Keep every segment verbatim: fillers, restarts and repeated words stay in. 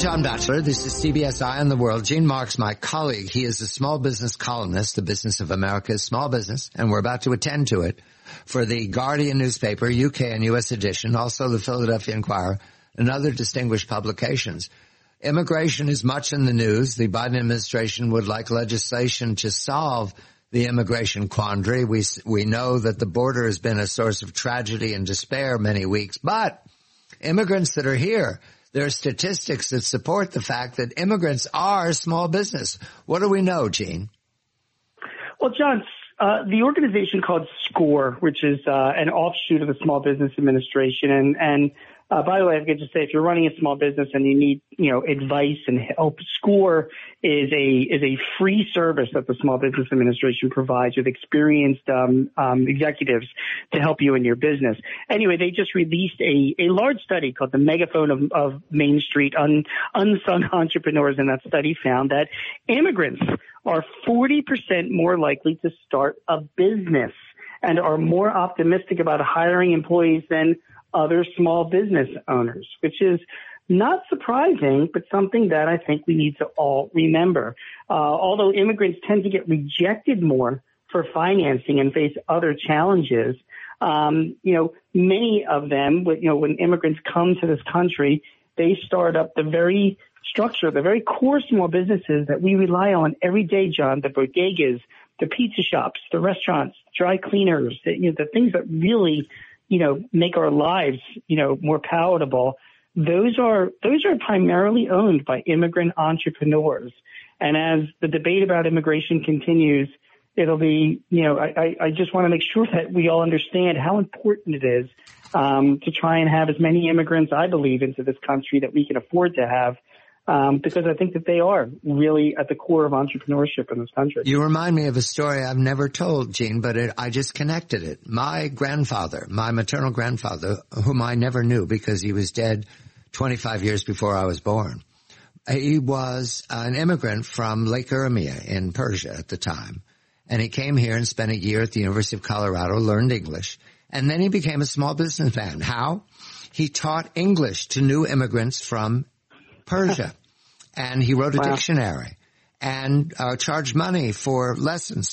John Batchelor. This is C B S Eye on the World. Gene Marks, my colleague. He is a small business columnist, the Business of America's small business, and we're about to attend to it for the Guardian newspaper, U K and U S edition, also the Philadelphia Inquirer, and other distinguished publications. Immigration is much in the news. The Biden administration would like legislation to solve the immigration quandary. We, we know that the border has been a source of tragedy and despair many weeks, but immigrants that are here, there are statistics that support the fact that immigrants are small business. What do we know, Gene? Well, John, uh, the organization called SCORE, which is uh, an offshoot of the Small Business Administration, and, and Uh, by the way, I could just say if you're running a small business and you need, you know, advice and help, SCORE is a is a free service that the Small Business Administration provides with experienced um, um, executives to help you in your business. Anyway, they just released a, a large study called the Megaphone of, of Main Street un, Unsung Entrepreneurs, and that study found that immigrants are forty percent more likely to start a business and are more optimistic about hiring employees than other small business owners, which is not surprising, but something that I think we need to all remember. Uh, although immigrants tend to get rejected more for financing and face other challenges, um, you know, many of them, you know, when immigrants come to this country, they start up the very structure, the very core small businesses that we rely on every day, John, the bodegas, the pizza shops, the restaurants, dry cleaners, the, you know, the things that really you know, make our lives, you know, more palatable. Those are, those are primarily owned by immigrant entrepreneurs. And as the debate about immigration continues, it'll be, you know, I, I just want to make sure that we all understand how important it is, um, to try and have as many immigrants, I believe, into this country that we can afford to have. Um, because I think that they are really at the core of entrepreneurship in this country. You remind me of a story I've never told, Gene, but it, I just connected it. My grandfather, my maternal grandfather, whom I never knew because he was dead twenty-five years before I was born, he was an immigrant from Lake Urmia in Persia at the time. And he came here and spent a year at the University of Colorado, learned English, and then he became a small businessman. How? He taught English to new immigrants from Persia. And he wrote a wow. dictionary and uh, charged money for lessons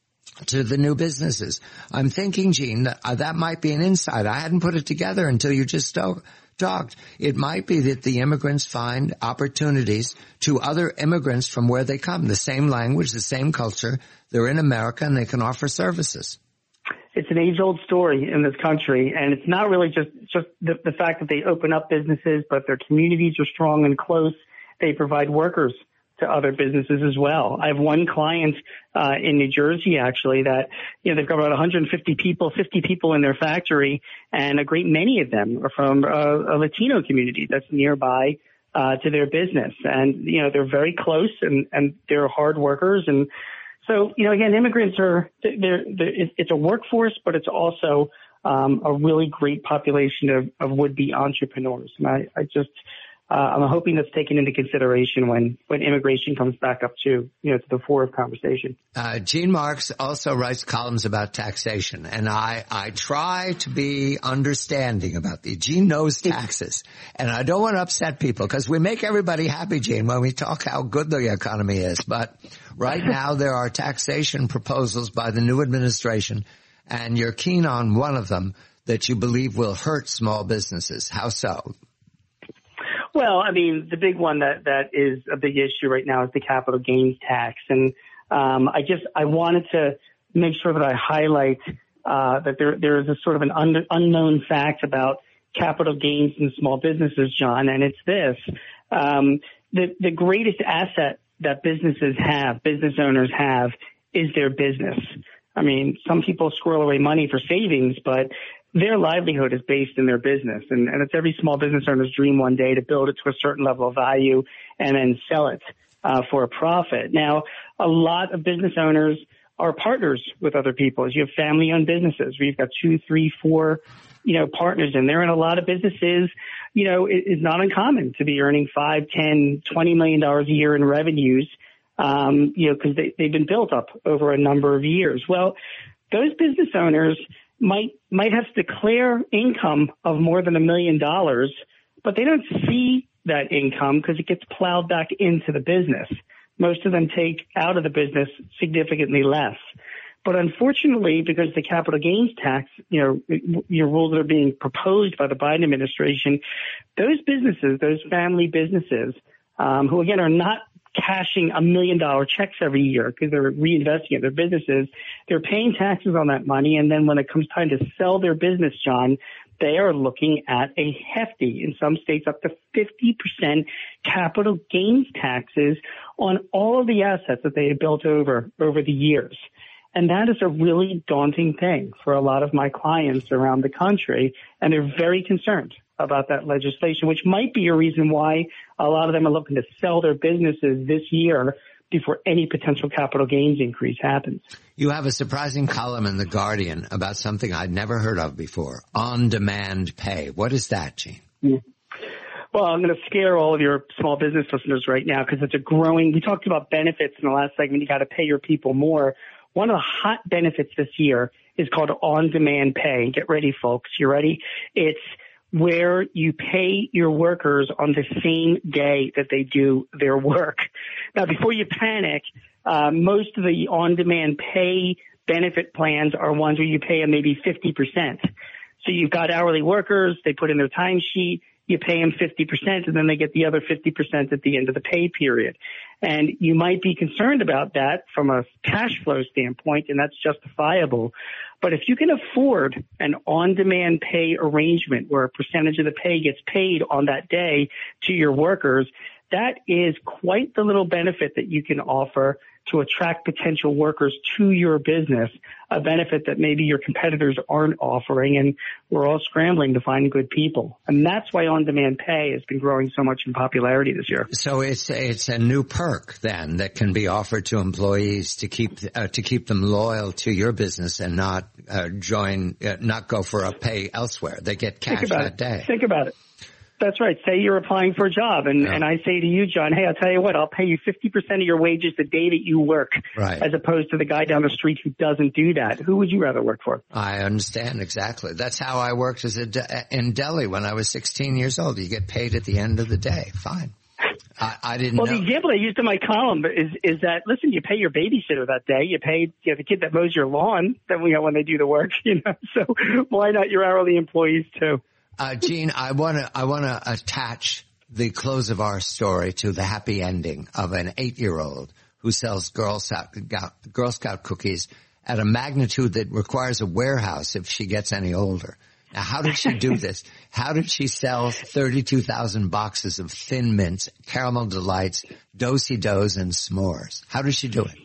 to the new businesses. I'm thinking, Gene, that, uh, that might be an insight. I hadn't put it together until you just sto- talked. It might be that the immigrants find opportunities to other immigrants from where they come, the same language, the same culture. They're in America and they can offer services. It's an age-old story in this country, and it's not really just, just the, the fact that they open up businesses, but their communities are strong and close. They provide workers to other businesses as well. I have one client uh, in New Jersey, actually, that, you know, they've got about one hundred fifty people, fifty people in their factory, and a great many of them are from uh, a Latino community that's nearby uh, to their business. And, you know, they're very close, and, and they're hard workers. And so, you know, again, immigrants are, they're, they're, it's a workforce, but it's also um, a really great population of, of would-be entrepreneurs. And I, I just... Uh, I'm hoping that's taken into consideration when, when immigration comes back up to, you know, to the fore of conversation. Uh, Gene Marks also writes columns about taxation, and I, I try to be understanding about the Gene knows taxes, and I don't want to upset people because we make everybody happy, Gene, when we talk how good the economy is. But right now there are taxation proposals by the new administration, and you're keen on one of them that you believe will hurt small businesses. How so? Well, I mean, the big one that, that is a big issue right now is the capital gains tax. And um, I just I wanted to make sure that I highlight uh, that there there is a sort of an un- unknown fact about capital gains in small businesses, John, and it's this. Um, the, the greatest asset that businesses have, business owners have, is their business. I mean, some people squirrel away money for savings, but their livelihood is based in their business. And, and it's every small business owner's dream one day to build it to a certain level of value and then sell it uh, for a profit. Now, a lot of business owners are partners with other people. As you have family-owned businesses where you've got two, three, four, you know, partners in there. And a lot of businesses, you know, it is not uncommon to be earning five, ten, twenty million dollars a year in revenues, um, you know, because they, they've been built up over a number of years. Well, those business owners might might have to declare income of more than a million dollars, but they don't see that income because it gets plowed back into the business. Most of them take out of the business significantly less. But unfortunately, because the capital gains tax, you know, your rules that are being proposed by the Biden administration, those businesses, those family businesses, um, who again are not cashing a million dollar checks every year because they're reinvesting in their businesses, they're paying taxes on that money. And then when it comes time to sell their business, John, they are looking at a hefty, in some states up to fifty percent capital gains taxes on all of the assets that they had built over, over the years. And that is a really daunting thing for a lot of my clients around the country. And they're very concerned about that legislation, which might be a reason why a lot of them are looking to sell their businesses this year before any potential capital gains increase happens. You have a surprising column in The Guardian about something I'd never heard of before, on-demand pay. What is that, Gene? Yeah. Well, I'm going to scare all of your small business listeners right now because it's a growing – we talked about benefits in the last segment. You got to pay your people more. One of the hot benefits this year is called on-demand pay. Get ready, folks. You ready? It's where you pay your workers on the same day that they do their work. Now, before you panic, uh, most of the on-demand pay benefit plans are ones where you pay them maybe fifty percent. So you've got hourly workers, they put in their timesheet, you pay them fifty percent, and then they get the other fifty percent at the end of the pay period. And you might be concerned about that from a cash flow standpoint, and that's justifiable. But if you can afford an on-demand pay arrangement where a percentage of the pay gets paid on that day to your workers, that is quite the little benefit that you can offer to attract potential workers to your business, a benefit that maybe your competitors aren't offering, and we're all scrambling to find good people. And that's why on-demand pay has been growing so much in popularity this year. So it's it's a new perk then that can be offered to employees to keep uh, to keep them loyal to your business and not uh, join, uh, not go for a pay elsewhere. They get cash that it. day. Think about it. That's right. Say you're applying for a job, and, yeah. and I say to you, John, hey, I'll tell you what, I'll pay you fifty percent of your wages the day that you work, right, as opposed to the guy down the street who doesn't do that. Who would you rather work for? I understand exactly. That's how I worked as a de- in Delhi when I was sixteen years old. You get paid at the end of the day. Fine. I, I didn't well, know. The example I used in my column is is that, listen, you pay your babysitter that day. You pay you know, the kid that mows your lawn then we know when they do the work. You know, so why not your hourly employees too? Uh, Gene, I want to, I want to attach the close of our story to the happy ending of an eight-year-old who sells Girl Scout, Girl Scout cookies at a magnitude that requires a warehouse if she gets any older. Now, how did she do this? How did she sell thirty-two thousand boxes of Thin Mints, Caramel Delights, Do-si-dos, and s'mores? How did she do it?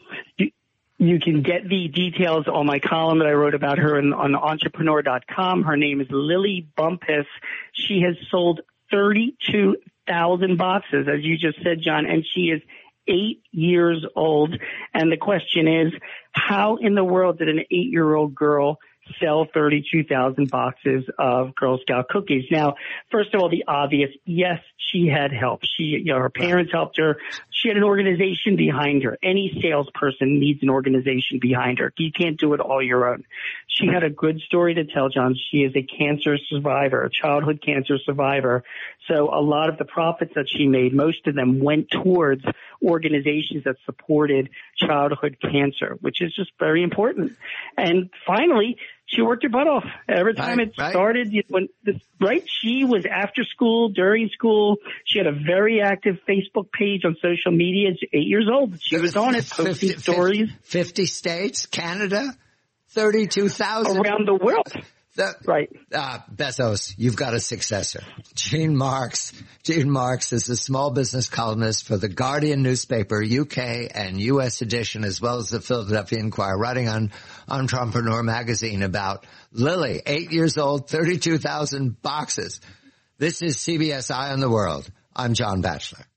You can get the details on my column that I wrote about her in, on entrepreneur dot com. Her name is Lily Bumpus. She has sold thirty-two thousand boxes, as you just said, John, and she is eight years old. And the question is, how in the world did an eight-year-old girl sell thirty-two thousand boxes of Girl Scout cookies? Now, first of all, the obvious, yes, she had help. She, you know, her parents helped her. She had an organization behind her. Any salesperson needs an organization behind her. You can't do it all your own. She had a good story to tell, John. She is a cancer survivor, a childhood cancer survivor. So a lot of the profits that she made, most of them went towards organizations that supported childhood cancer, which is just very important. And finally, she worked her butt off. Every time right, it right. started, when this, right? She was after school, during school. She had a very active Facebook page on social media. She's eight years old. She was on it, posting fifty, stories. fifty states, Canada, thirty-two thousand. Around the world. The, right. Uh, Bezos, you've got a successor. Gene Marks. Gene Marks is a small business columnist for the Guardian newspaper, U K and U S edition, as well as the Philadelphia Inquirer, writing on Entrepreneur magazine about Lily, eight years old, thirty-two thousand boxes. This is C B S Eye on the World. I'm John Batchelor.